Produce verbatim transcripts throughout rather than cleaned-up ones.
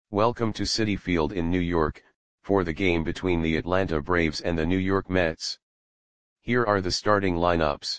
Welcome to Citi Field in New York, for the game between the Atlanta Braves and the New York Mets. Here are the starting lineups.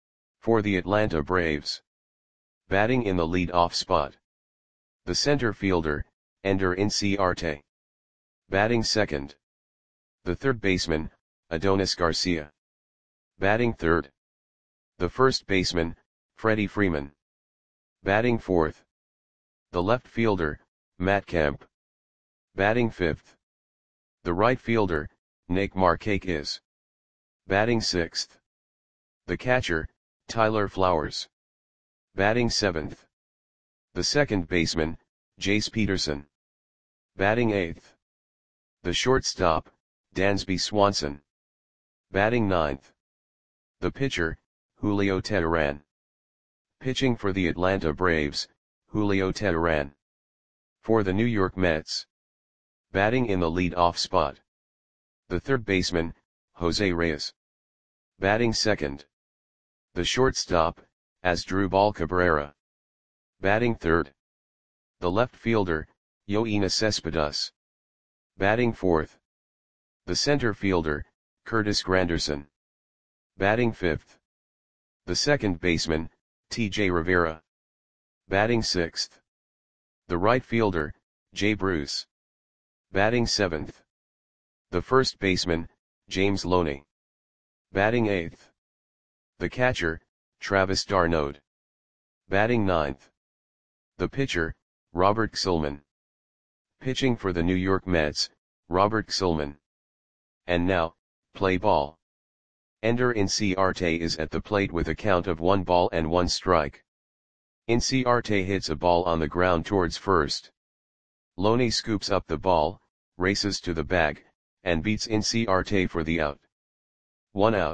For the Atlanta Braves. Batting in the lead-off spot. The center fielder, Ender Inciarte. Batting second. The third baseman, Adonis Garcia. Batting third. The first baseman, Freddie Freeman. Batting fourth. The left fielder, Matt Kemp. Batting fifth. The right fielder, Nick Markakis. Batting sixth. The catcher, Tyler Flowers. Batting seventh. The second baseman, Jace Peterson. Batting eighth. The shortstop, Dansby Swanson. Batting ninth. The pitcher, Julio Teheran. Pitching for the Atlanta Braves, Julio Teheran. For the New York Mets. Batting in the lead-off spot. The third baseman, Jose Reyes. Batting second. The shortstop, Asdrubal Cabrera. Batting third. The left fielder, Yoenis Cespedes. Batting fourth. The center fielder, Curtis Granderson. Batting fifth. The second baseman, T J Rivera. Batting sixth. The right fielder, Jay Bruce. Batting seventh. The first baseman, James Loney. Batting eighth. The catcher, Travis d'Arnaud. Batting ninth. The pitcher, Robert Gsellman. Pitching for the New York Mets, Robert Gsellman. And now, play ball. Ender Inciarte is at the plate with a count of one ball and one strike. Inciarte hits a ball on the ground towards first. Loney scoops up the ball, races to the bag, and beats Inciarte for the out. One out.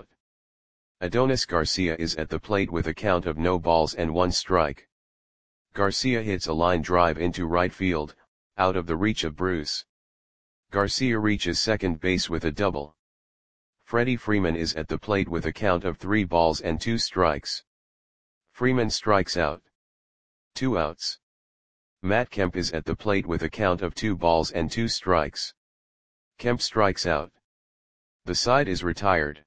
Adonis Garcia is at the plate with a count of no balls and one strike. Garcia hits a line drive into right field, out of the reach of Bruce. Garcia reaches second base with a double. Freddie Freeman is at the plate with a count of three balls and two strikes. Freeman strikes out. Two outs. Matt Kemp is at the plate with a count of two balls and two strikes. Kemp strikes out. The side is retired.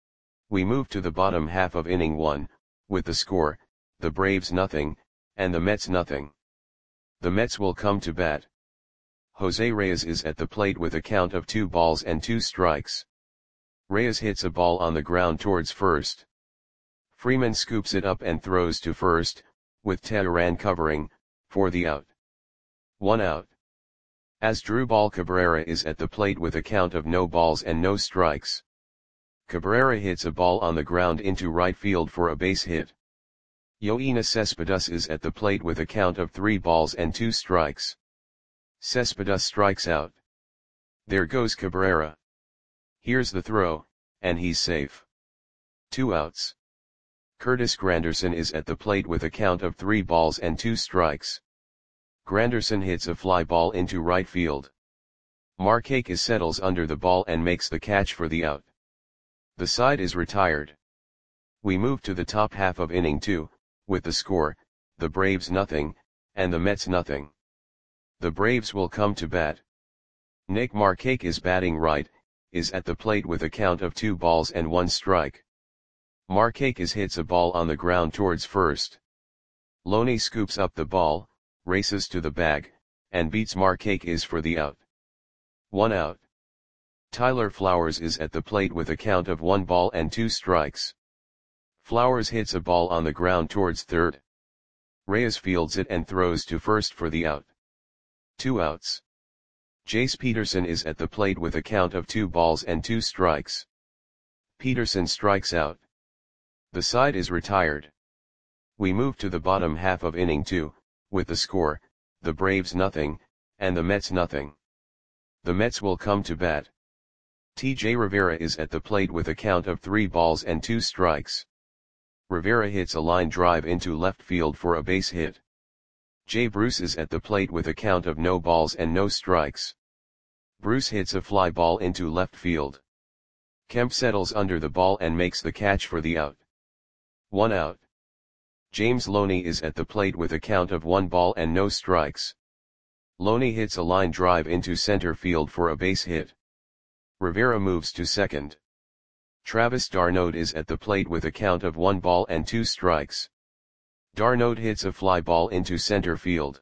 We move to the bottom half of inning one, with the score, the Braves nothing, and the Mets nothing. The Mets will come to bat. Jose Reyes is at the plate with a count of two balls and two strikes. Reyes hits a ball on the ground towards first. Freeman scoops it up and throws to first, with Teheran covering, for the out. One out. Asdrubal Cabrera is at the plate with a count of no balls and no strikes. Cabrera hits a ball on the ground into right field for a base hit. Yoenis Cespedes is at the plate with a count of three balls and two strikes. Cespedes strikes out. There goes Cabrera. Here's the throw, and he's safe. Two outs. Curtis Granderson is at the plate with a count of three balls and two strikes. Granderson hits a fly ball into right field. Markakis settles under the ball and makes the catch for the out. The side is retired. We move to the top half of inning two, with the score, the Braves nothing, and the Mets nothing. The Braves will come to bat. Nick Markakis batting right, is at the plate with a count of two balls and one strike. Markakis hits a ball on the ground towards first. Loney scoops up the ball, races to the bag, and beats Markakis for the out. One out. Tyler Flowers is at the plate with a count of one ball and two strikes. Flowers hits a ball on the ground towards third. Reyes fields it and throws to first for the out. Two outs. Jace Peterson is at the plate with a count of two balls and two strikes. Peterson strikes out. The side is retired. We move to the bottom half of inning two, with the score, the Braves nothing, and the Mets nothing. The Mets will come to bat. T J Rivera is at the plate with a count of three balls and two strikes. Rivera hits a line drive into left field for a base hit. Jay Bruce is at the plate with a count of no balls and no strikes. Bruce hits a fly ball into left field. Kemp settles under the ball and makes the catch for the out. One out. James Loney is at the plate with a count of one ball and no strikes. Loney hits a line drive into center field for a base hit. Rivera moves to second. Travis d'Arnaud is at the plate with a count of one ball and two strikes. d'Arnaud hits a fly ball into center field.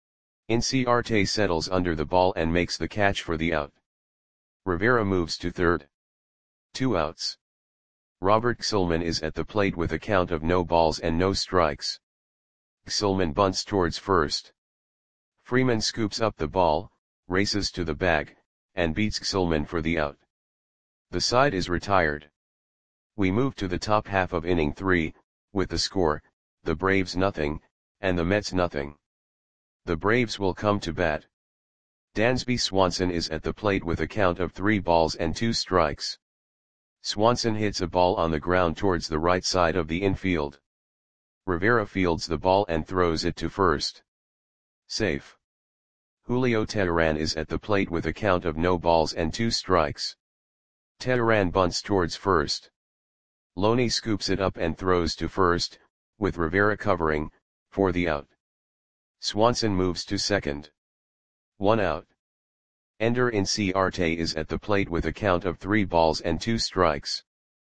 Inciarte settles under the ball and makes the catch for the out. Rivera moves to third. Two outs. Robert Gsellman is at the plate with a count of no balls and no strikes. Gsellman bunts towards first. Freeman scoops up the ball, races to the bag, and beats Gsellman for the out. The side is retired. We move to the top half of inning three, with the score, the Braves nothing, and the Mets nothing. The Braves will come to bat. Dansby Swanson is at the plate with a count of three balls and two strikes. Swanson hits a ball on the ground towards the right side of the infield. Rivera fields the ball and throws it to first. Safe. Julio Teheran is at the plate with a count of no balls and two strikes. Teheran bunts towards first. Loney scoops it up and throws to first, with Rivera covering, for the out. Swanson moves to second. One out. Ender Inciarte is at the plate with a count of three balls and two strikes.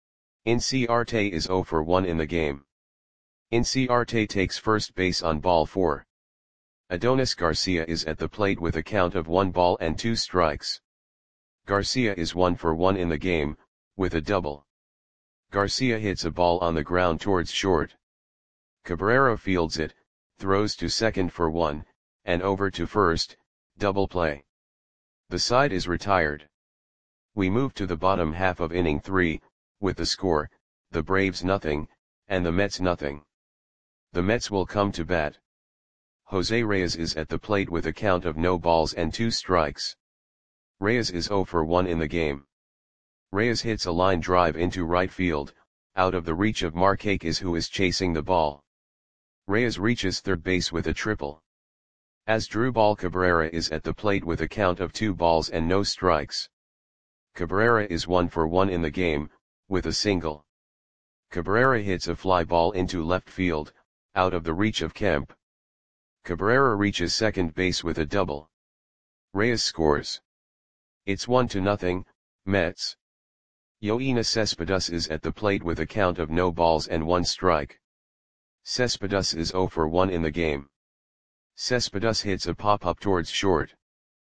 Inciarte is zero for one in the game. Inciarte takes first base on ball four. Adonis Garcia is at the plate with a count of one ball and two strikes. Garcia is one for one in the game, with a double. Garcia hits a ball on the ground towards short. Cabrera fields it, throws to second for one, and over to first, double play. The side is retired. We move to the bottom half of inning three, with the score, the Braves nothing, and the Mets nothing. The Mets will come to bat. Jose Reyes is at the plate with a count of no balls and two strikes. Reyes is zero for one in the game. Reyes hits a line drive into right field, out of the reach of Markakis, who is chasing the ball. Reyes reaches third base with a triple. Asdrubal Cabrera is at the plate with a count of two balls and no strikes. Cabrera is one for one in the game, with a single. Cabrera hits a fly ball into left field, out of the reach of Kemp. Cabrera reaches second base with a double. Reyes scores. It's one to nothing, Mets. Yoenis Cespedes is at the plate with a count of no balls and one strike. Cespedes is zero for one in the game. Cespedes hits a pop-up towards short.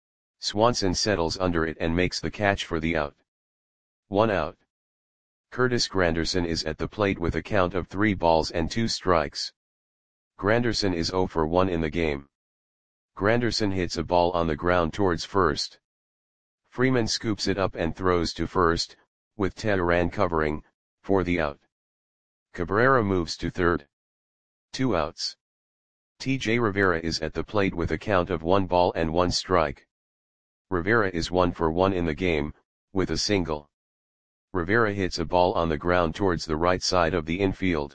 Swanson settles under it and makes the catch for the out. One out. Curtis Granderson is at the plate with a count of three balls and two strikes. Granderson is zero for one in the game. Granderson hits a ball on the ground towards first. Freeman scoops it up and throws to first, with Teheran covering, for the out. Cabrera moves to third. Two outs. T J Rivera is at the plate with a count of one ball and one strike. Rivera is one for one in the game, with a single. Rivera hits a ball on the ground towards the right side of the infield.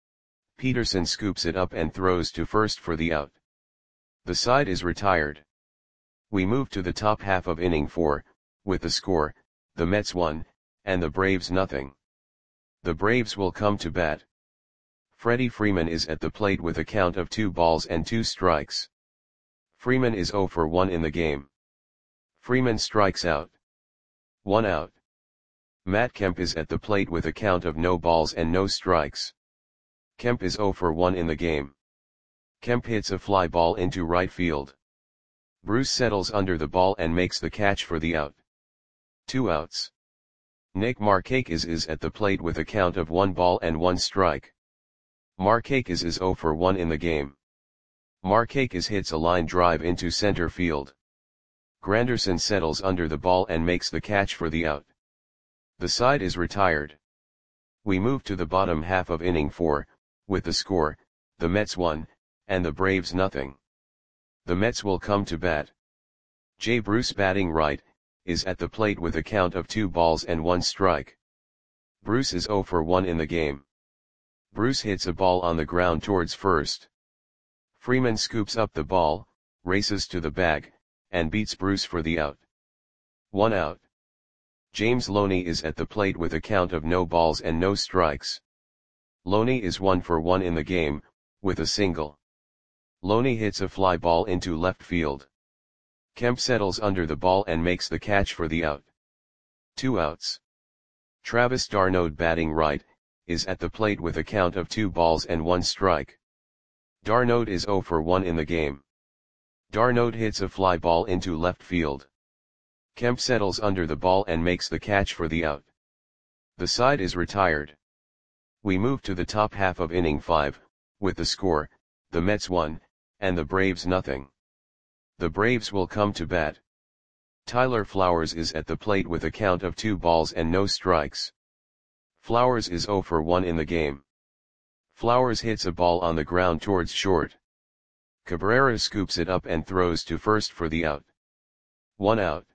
Peterson scoops it up and throws to first for the out. The side is retired. We move to the top half of inning four, with the score, the Mets one, and the Braves nothing. The Braves will come to bat. Freddie Freeman is at the plate with a count of two balls and two strikes. Freeman is zero for one in the game. Freeman strikes out. One out. Matt Kemp is at the plate with a count of no balls and no strikes. Kemp is zero for one in the game. Kemp hits a fly ball into right field. Bruce settles under the ball and makes the catch for the out. Two outs. Nick Markakis is at the plate with a count of one ball and one strike. Markakis is zero for one in the game. Markakis hits a line drive into center field. Granderson settles under the ball and makes the catch for the out. The side is retired. We move to the bottom half of inning four, with the score, the Mets one, and the Braves nothing. The Mets will come to bat. Jay Bruce, batting right, is at the plate with a count of two balls and one strike. Bruce is zero for one in the game. Bruce hits a ball on the ground towards first. Freeman scoops up the ball, races to the bag, and beats Bruce for the out. One out. James Loney is at the plate with a count of no balls and no strikes. Loney is one for one in the game, with a single. Loney hits a fly ball into left field. Kemp settles under the ball and makes the catch for the out. Two outs. Travis d'Arnaud, batting right, is at the plate with a count of two balls and one strike. d'Arnaud is zero for one in the game. d'Arnaud hits a fly ball into left field. Kemp settles under the ball and makes the catch for the out. The side is retired. We move to the top half of inning five, with the score, the Mets one, and the Braves nothing. The Braves will come to bat. Tyler Flowers is at the plate with a count of two balls and no strikes. Flowers is zero for one in the game. Flowers hits a ball on the ground towards short. Cabrera scoops it up and throws to first for the out. One out.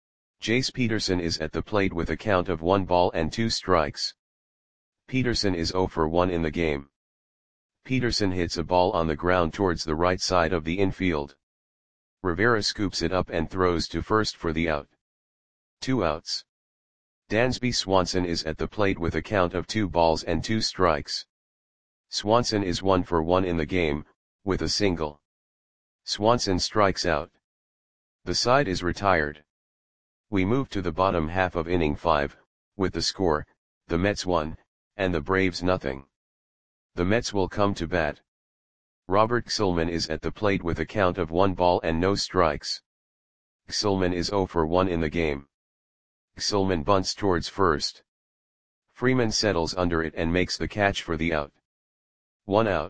Jace Peterson is at the plate with a count of one ball and two strikes. Peterson is zero for one in the game. Peterson hits a ball on the ground towards the right side of the infield. Rivera scoops it up and throws to first for the out. Two outs. Dansby Swanson is at the plate with a count of two balls and two strikes. Swanson is one for one in the game, with a single. Swanson strikes out. The side is retired. We move to the bottom half of inning five, with the score, the Mets one, and the Braves nothing. The Mets will come to bat. Robert Gsellman is at the plate with a count of one ball and no strikes. Gsellman is zero for one in the game. Gsellman bunts towards first. Freeman settles under it and makes the catch for the out. One out.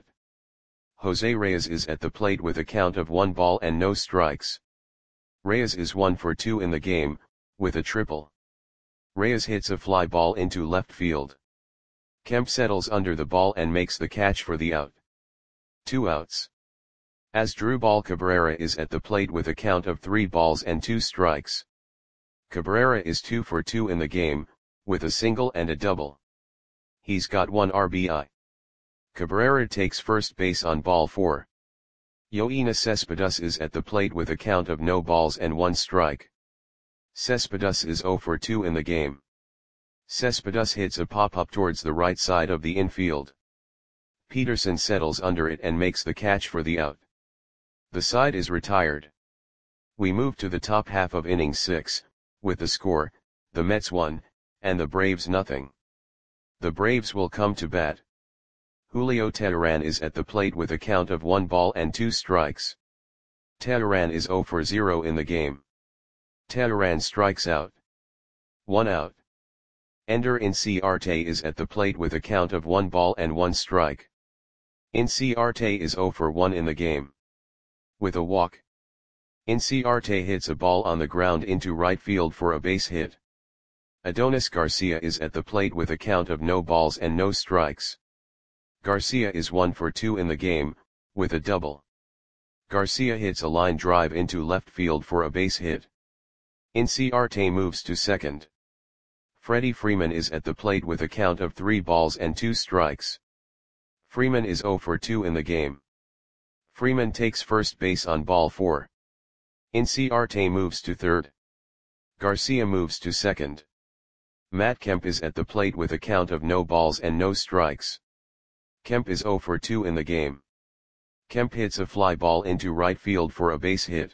Jose Reyes is at the plate with a count of one ball and no strikes. Reyes is one for two in the game, with a triple. Reyes hits a fly ball into left field. Kemp settles under the ball and makes the catch for the out. Two outs. Asdrubal Cabrera is at the plate with a count of three balls and two strikes. Cabrera is two for two in the game, with a single and a double. He's got one R B I. Cabrera takes first base on ball four. Yoenis Cespedes is at the plate with a count of no balls and one strike. Cespedes is zero for two in the game. Cespedes hits a pop-up towards the right side of the infield. Peterson settles under it and makes the catch for the out. The side is retired. We move to the top half of inning six, with the score, the Mets one, and the Braves nothing. The Braves will come to bat. Julio Teheran is at the plate with a count of one ball and two strikes. Teheran is zero for zero in the game. Teheran strikes out. One out. Ender Inciarte is at the plate with a count of one ball and one strike. Inciarte is zero for one in the game. With a walk. Inciarte hits a ball on the ground into right field for a base hit. Adonis Garcia is at the plate with a count of no balls and no strikes. Garcia is one for two in the game, with a double. Garcia hits a line drive into left field for a base hit. Inciarte moves to second. Freddie Freeman is at the plate with a count of three balls and two strikes. Freeman is zero for two in the game. Freeman takes first base on ball four. Inciarte moves to third. Garcia moves to second. Matt Kemp is at the plate with a count of no balls and no strikes. Kemp is zero for two in the game. Kemp hits a fly ball into right field for a base hit.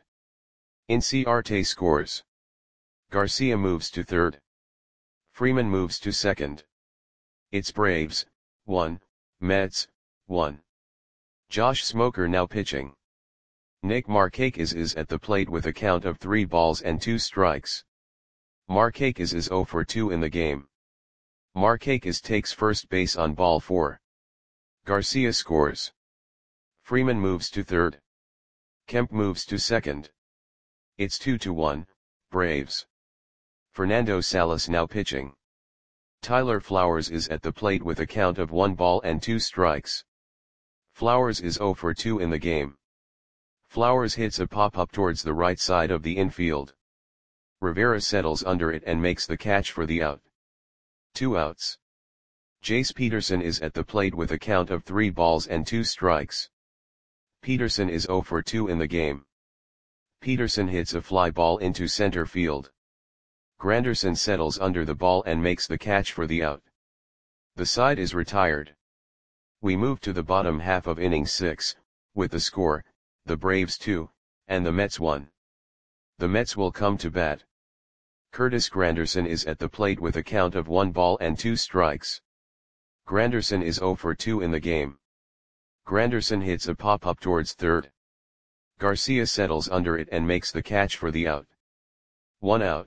Inciarte scores. Garcia moves to third. Freeman moves to second. It's Braves, one, Mets, one. Josh Smoker now pitching. Nick Markakis is at the plate with a count of three balls and two strikes. Markakis is zero for two in the game. Markakis takes first base on ball four. Garcia scores. Freeman moves to third. Kemp moves to second. It's two to one, Braves. Fernando Salas now pitching. Tyler Flowers is at the plate with a count of one ball and two strikes. Flowers is zero for two in the game. Flowers hits a pop-up towards the right side of the infield. Rivera settles under it and makes the catch for the out. Two outs. Jace Peterson is at the plate with a count of three balls and two strikes. Peterson is zero for two in the game. Peterson hits a fly ball into center field. Granderson settles under the ball and makes the catch for the out. The side is retired. We move to the bottom half of inning six, with the score, the Braves two, and the Mets one. The Mets will come to bat. Curtis Granderson is at the plate with a count of one ball and two strikes. Granderson is zero for two in the game. Granderson hits a pop-up towards third. Garcia settles under it and makes the catch for the out. One out.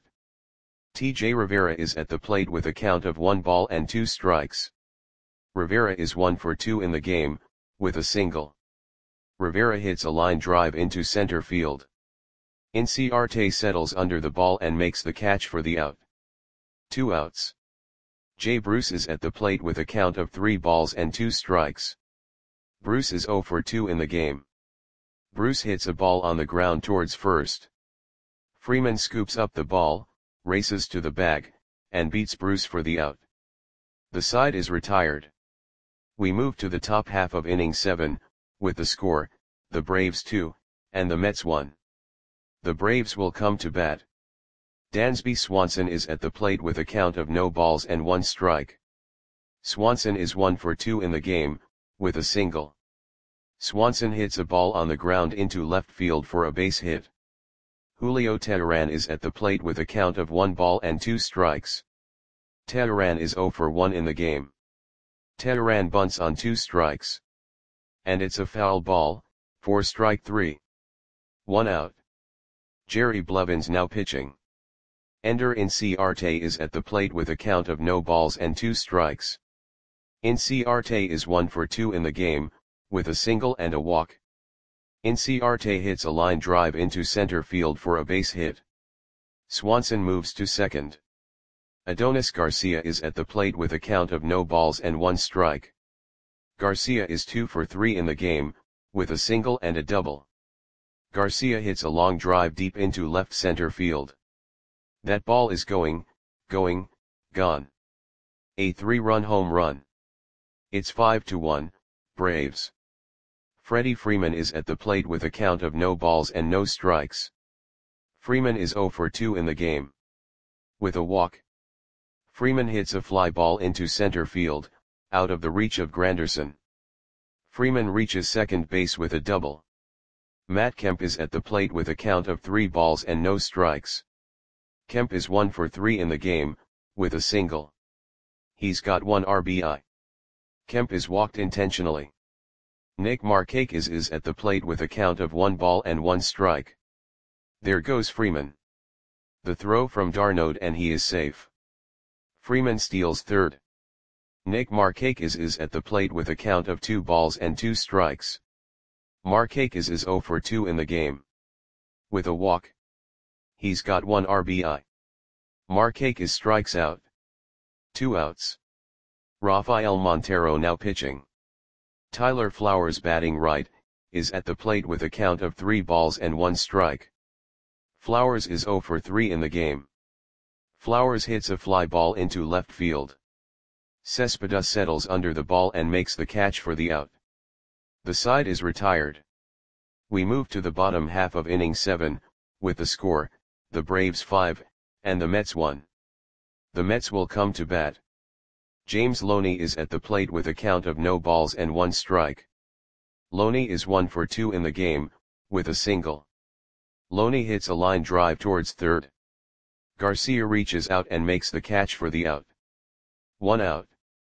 T J Rivera is at the plate with a count of one ball and two strikes. Rivera is one for two in the game, with a single. Rivera hits a line drive into center field. Inciarte settles under the ball and makes the catch for the out. Two outs. Jay Bruce is at the plate with a count of three balls and two strikes. Bruce is zero for two in the game. Bruce hits a ball on the ground towards first. Freeman scoops up the ball, races to the bag, and beats Bruce for the out. The side is retired. We move to the top half of inning seven, with the score, the Braves two, and the Mets one. The Braves will come to bat. Dansby Swanson is at the plate with a count of no balls and one strike. Swanson is one for two in the game, with a single. Swanson hits a ball on the ground into left field for a base hit. Julio Teheran is at the plate with a count of one ball and two strikes. Teheran is zero for one in the game. Teheran bunts on two strikes. And it's a foul ball, for strike three. One out. Jerry Blevins now pitching. Ender Inciarte is at the plate with a count of no balls and two strikes. Inciarte is one for two in the game, with a single and a walk. Inciarte hits a line drive into center field for a base hit. Swanson moves to second. Adonis Garcia is at the plate with a count of no balls and one strike. Garcia is two for three in the game, with a single and a double. Garcia hits a long drive deep into left center field. That ball is going, going, gone. A three-run home run. It's five to one, Braves. Freddie Freeman is at the plate with a count of no balls and no strikes. Freeman is zero for two in the game. With a walk. Freeman hits a fly ball into center field, out of the reach of Granderson. Freeman reaches second base with a double. Matt Kemp is at the plate with a count of three balls and no strikes. Kemp is one for three in the game, with a single. He's got one R B I. Kemp is walked intentionally. Nick Markakis is at the plate with a count of one ball and one strike. There goes Freeman. The throw from d'Arnaud and he is safe. Freeman steals third. Nick Markakis is at the plate with a count of two balls and two strikes. Markakis is zero for two in the game. With a walk. He's got one R B I. Markakis strikes out. Two outs. Rafael Montero now pitching. Tyler Flowers batting right, is at the plate with a count of three balls and one strike. Flowers is zero for three in the game. Flowers hits a fly ball into left field. Cespedes settles under the ball and makes the catch for the out. The side is retired. We move to the bottom half of inning seven, with the score, the Braves five, and the Mets one. The Mets will come to bat. James Loney is at the plate with a count of no balls and one strike. Loney is one for two in the game, with a single. Loney hits a line drive towards third. Garcia reaches out and makes the catch for the out. One out.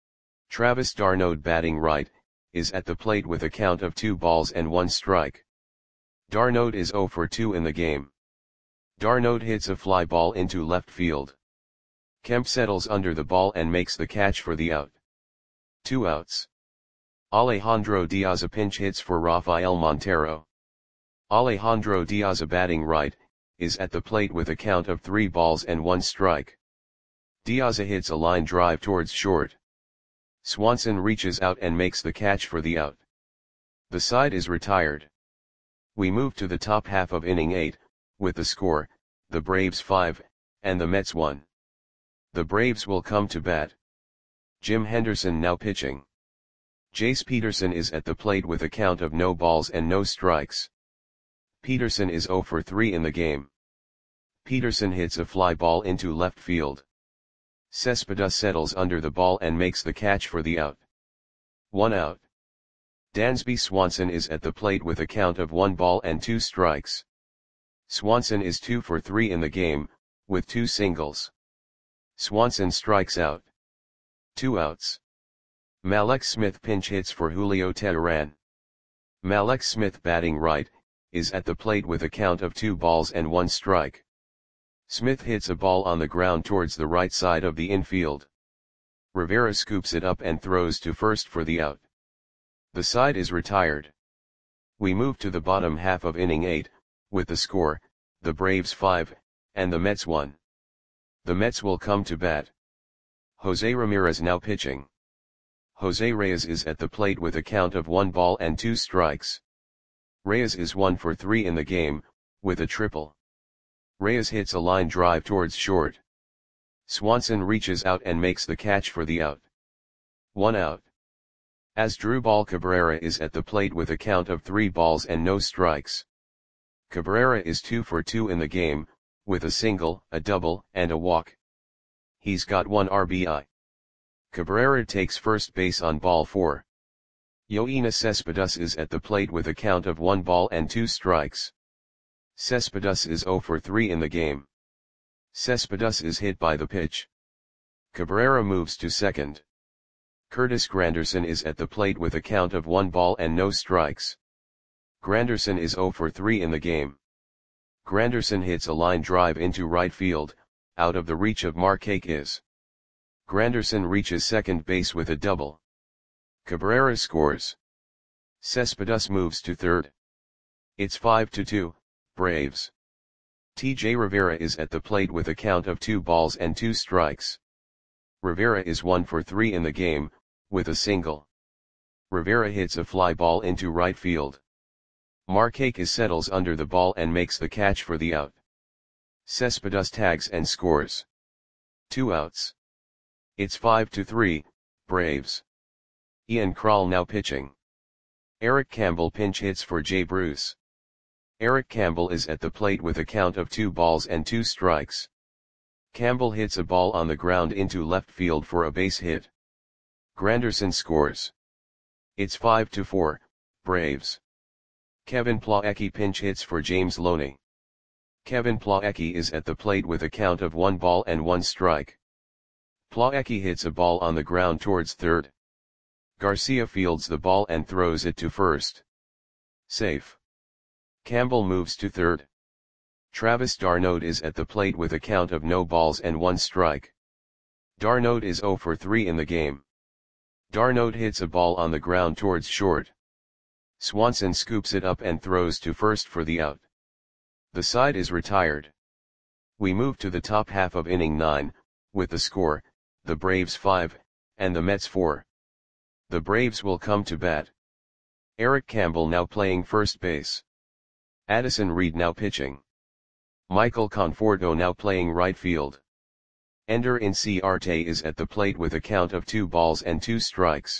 Travis d'Arnaud batting right, is at the plate with a count of two balls and one strike. d'Arnaud is zero for two in the game. d'Arnaud hits a fly ball into left field. Kemp settles under the ball and makes the catch for the out. Two outs. Alejandro Diaz pinch hits for Rafael Montero. Alejandro Diaz batting right, is at the plate with a count of three balls and one strike. Diaz hits a line drive towards short. Swanson reaches out and makes the catch for the out. The side is retired. We move to the top half of inning eight, with the score, the Braves five, and the Mets one. The Braves will come to bat. Jim Henderson now pitching. Jace Peterson is at the plate with a count of no balls and no strikes. Peterson is zero for three in the game. Peterson hits a fly ball into left field. Cespedes settles under the ball and makes the catch for the out. One out. Dansby Swanson is at the plate with a count of one ball and two strikes. Swanson is two for three in the game, with two singles. Swanson strikes out. Two outs. Mallex Smith pinch hits for Julio Teheran. Mallex Smith, batting right, is at the plate with a count of two balls and one strike. Smith hits a ball on the ground towards the right side of the infield. Rivera scoops it up and throws to first for the out. The side is retired. We move to the bottom half of inning eight, with the score, the Braves five, and the Mets one. The Mets will come to bat. Jose Ramirez now pitching. Jose Reyes is at the plate with a count of one ball and two strikes. Reyes is one for three in the game, with a triple. Reyes hits a line drive towards short. Swanson reaches out and makes the catch for the out. One out. Asdrubal Cabrera is at the plate with a count of three balls and no strikes. Cabrera is two for two in the game, with a single, a double, and a walk. He's got one R B I. Cabrera takes first base on ball four. Yoenis Cespedes is at the plate with a count of one ball and two strikes. Cespedes is zero for three in the game. Cespedes is hit by the pitch. Cabrera moves to second. Curtis Granderson is at the plate with a count of one ball and no strikes. Granderson is zero for three in the game. Granderson hits a line drive into right field, out of the reach of Markakis. Granderson reaches second base with a double. Cabrera scores. Cespedes moves to third. It's five to two, Braves. T J Rivera is at the plate with a count of two balls and two strikes. Rivera is one for three in the game, with a single. Rivera hits a fly ball into right field. Markakis settles under the ball and makes the catch for the out. Cespedes tags and scores. Two outs. It's five to three, Braves. Ian Krall now pitching. Eric Campbell pinch hits for Jay Bruce. Eric Campbell is at the plate with a count of two balls and two strikes. Campbell hits a ball on the ground into left field for a base hit. Granderson scores. It's five to four, Braves. Kevin Plawecki pinch hits for James Loney. Kevin Plawecki is at the plate with a count of one ball and one strike. Plawecki hits a ball on the ground towards third. Garcia fields the ball and throws it to first. Safe. Campbell moves to third. Travis d'Arnaud is at the plate with a count of no balls and one strike. d'Arnaud is zero for three in the game. d'Arnaud hits a ball on the ground towards short. Swanson scoops it up and throws to first for the out. The side is retired. We move to the top half of inning nine, with the score, the Braves five, and the Mets four. The Braves will come to bat. Eric Campbell now playing first base. Addison Reed now pitching. Michael Conforto now playing right field. Ender Inciarte is at the plate with a count of two balls and two strikes.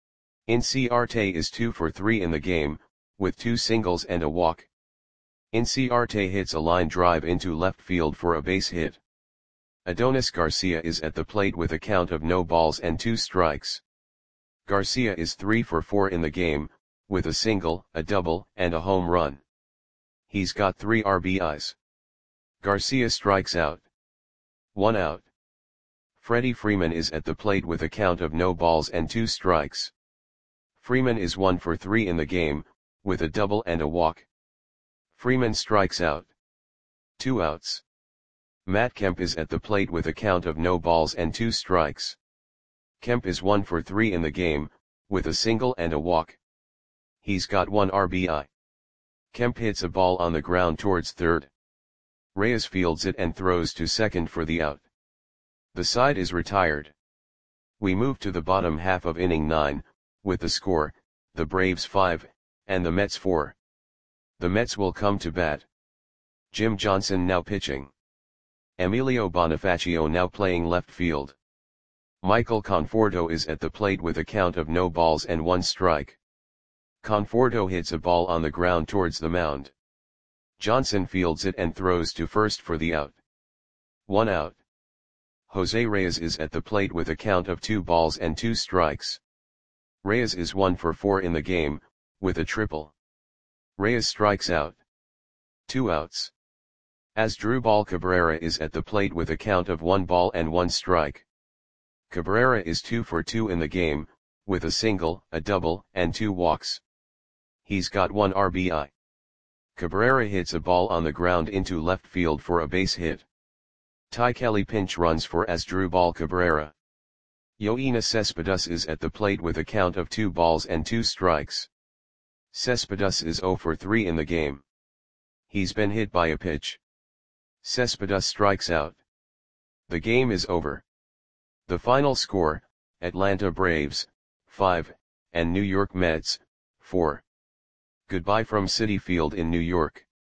Inciarte is two for three in the game, with two singles and a walk. Inciarte hits a line drive into left field for a base hit. Adonis Garcia is at the plate with a count of no balls and two strikes. Garcia is three for four in the game, with a single, a double, and a home run. He's got three R B Is. Garcia strikes out. One out. Freddie Freeman is at the plate with a count of no balls and two strikes. Freeman is one for three in the game, with a double and a walk. Freeman strikes out. Two outs. Matt Kemp is at the plate with a count of no balls and two strikes. Kemp is one for three in the game, with a single and a walk. He's got one R B I. Kemp hits a ball on the ground towards third. Reyes fields it and throws to second for the out. The side is retired. We move to the bottom half of inning nine, with the score, the Braves five, and the Mets four. The Mets will come to bat. Jim Johnson now pitching. Emilio Bonifacio now playing left field. Michael Conforto is at the plate with a count of no balls and one strike. Conforto hits a ball on the ground towards the mound. Johnson fields it and throws to first for the out. One out. Jose Reyes is at the plate with a count of two balls and two strikes. Reyes is one for four in the game, with a triple. Reyes strikes out. Two outs. Asdrubal Cabrera is at the plate with a count of one ball and one strike. Cabrera is two for two in the game, with a single, a double, and two walks. He's got one R B I. Cabrera hits a ball on the ground into left field for a base hit. Ty Kelly pinch runs for Asdrubal Cabrera. Yoenis Cespedes is at the plate with a count of two balls and two strikes. Cespedes is zero for three in the game. He's been hit by a pitch. Cespedes strikes out. The game is over. The final score, Atlanta Braves, five, and New York Mets, four. Goodbye from Citi Field in New York.